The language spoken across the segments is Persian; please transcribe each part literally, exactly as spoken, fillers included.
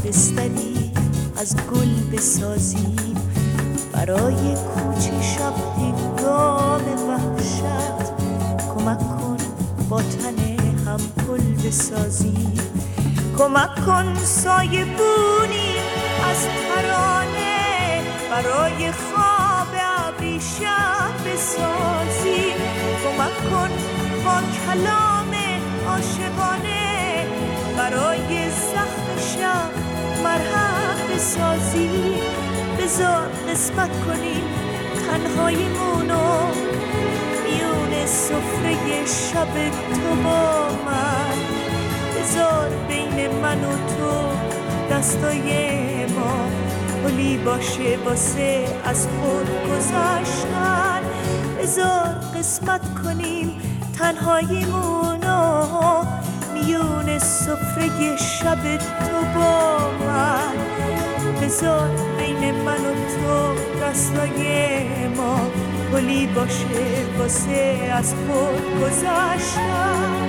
بستری از گل بسازیم، برای کوچه شب هنگام وحشت کمک کن با تن هم پل بسازیم. کمک کن سایه بونی از ترانه برای خواب ابریشم بسازیم. کمک کن با کلام عاشقانه برای زخم شب مرهم بسازیم. بذار قسمت کنیم تنهاییمونو میون سفره شب تو با من. بذار بین من و تو دستای ما پلی باشه واسه از خود گذشتن. بذار قسمت کنیم تنهاییمونو میون سفره شب تو با من. بذار بین من و تو دستای ما پلی باشه واسه از خود گذشتن.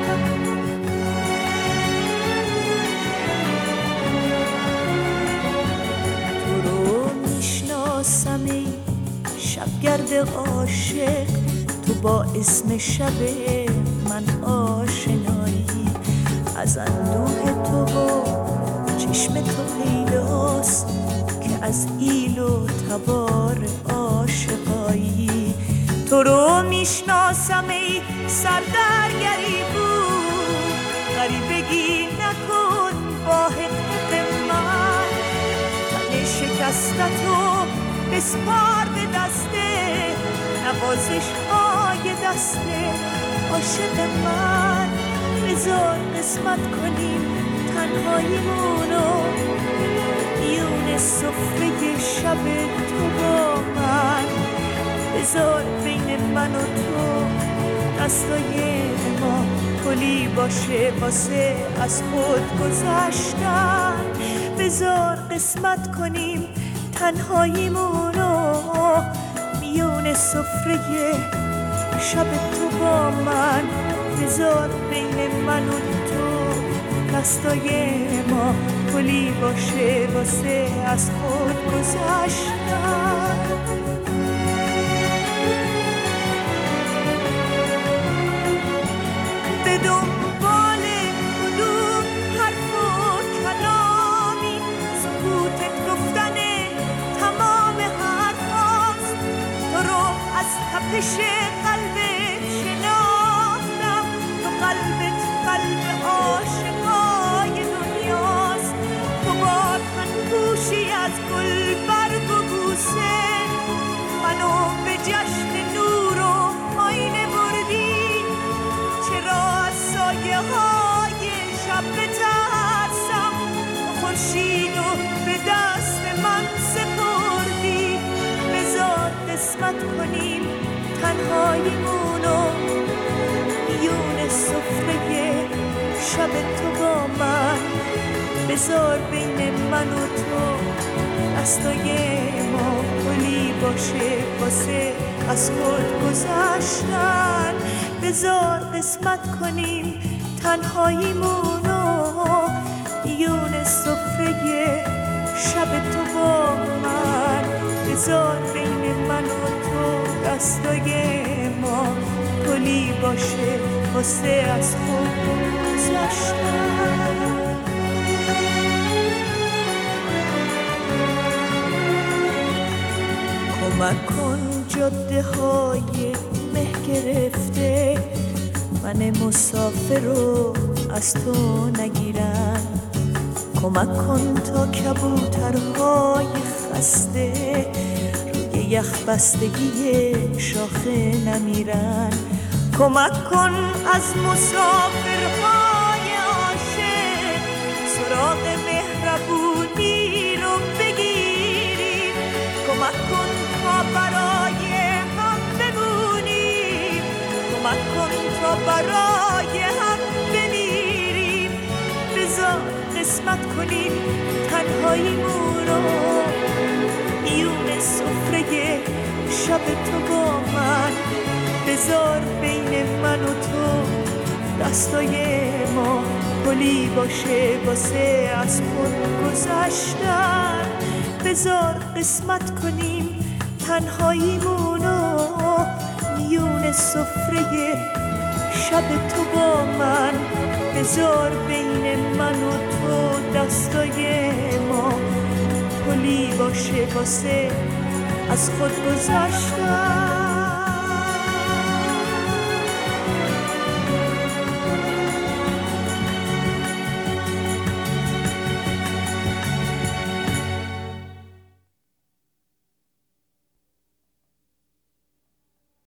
تو رو میشناسم ای شبگرد عاشق، تو با اسم شب من آشنایی. از اندوه تو و چشم تو پیداست که از ایل و تبار عاشقایی. تو رو میشناسم ای سردرگری بود، غریبگی نکن با حقیق من. تن شکستتو بسپار به دسته نوازش های دسته عاشق من. بذار قسمت کنیم تنهاییمونو میون سفره شب تو با من. بذار بین من و تو دستای ما پلی باشه واسه از خود گذشتن. بذار قسمت کنیم تنهاییمونو میون سفره شب تو با من. بذار بین من و تو دستای ما پلی باشه واسه از خود گذشتن. به دنبال کدوم حرف و کلامی سکوتت گفتن تمام حرفاست. تو رو از تپش قلبت شناختم، تو قلبت قلب عاشقای دنیاست. تو با تن پوشی از گل برگ و بوسه منو به جشن نور و آینه بردی. چرا از سایه های شب بترسم، خورشید و به دست من سپردی. بذار قسمت کنیم تنهاییمونو میون سفره شب تو با من. بذار بین من و تو دستای ما پلی باشه واسه از خود گذشتن. بذار قسمت کنیم تنهاییمونو میون سفره شب تو با من. بذار بین من و تو دستای ما پلی باشه واسه از خود گذشتن. کمک کن جاده های مه گرفته من مسافر رو از تو نگیرن. کمک کن تا کبوترهای خسته روی یخ بستگی شاخه نمیرن. کمک کن از مسافرهای عاشق سراغ مهربونی رو بگیریم. کمک کن تا برای هم بمونیم، کمک کن تا برای هم بمیریم. بذار قسمت کنیم تنهاییمونو میون سفره شب تو با من. بذار بین من و تو دستای ما پلی باشه واسه از خود گذشتن. بذار قسمت کنیم تنهاییمونو میون سفره شب تو با من. بذار بین من و تو دستای ما پلی باشه واسه از خود گذشتن.